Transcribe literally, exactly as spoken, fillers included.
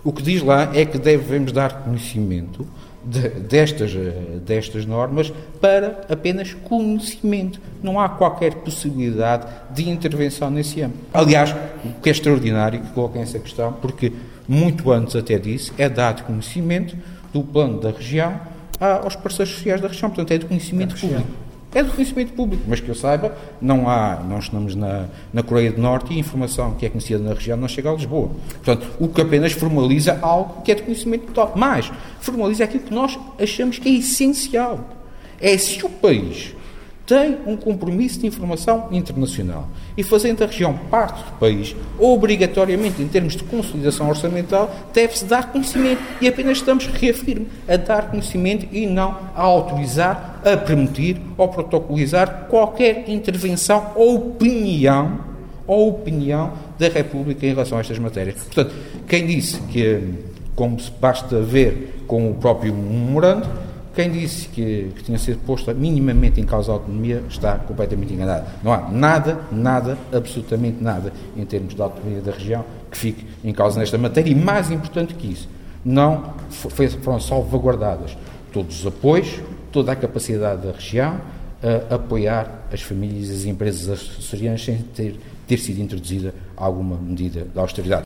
O que diz lá é que devemos dar conhecimento de, destas, destas normas para apenas conhecimento. Não há qualquer possibilidade de intervenção nesse âmbito. Aliás, o que é extraordinário que coloquem essa questão, porque muito antes até disso é dado conhecimento do plano da região aos parceiros sociais da região. Portanto, é de conhecimento público. É do conhecimento público, mas que eu saiba, não há, nós estamos na, na Coreia do Norte e a informação que é conhecida na região não chega a Lisboa. Portanto, o que apenas formaliza algo que é de conhecimento total. Mas formaliza aquilo que nós achamos que é essencial. É se o país tem um compromisso de informação internacional e fazendo a região parte do país, obrigatoriamente, em termos de consolidação orçamental, deve-se dar conhecimento. E apenas estamos, reafirmo, a dar conhecimento e não a autorizar, a permitir ou protocolizar qualquer intervenção ou opinião, ou opinião da República em relação a estas matérias. Portanto, quem disse que, como se basta ver com o próprio memorando, quem disse que, que tinha sido posta minimamente em causa a autonomia está completamente enganado. Não há nada, nada, absolutamente nada, em termos de autonomia da região, que fique em causa nesta matéria. E mais importante que isso, não foi, foram salvaguardadas todos os apoios, toda a capacidade da região a apoiar as famílias e as empresas açorianas sem ter, ter sido introduzida alguma medida de austeridade.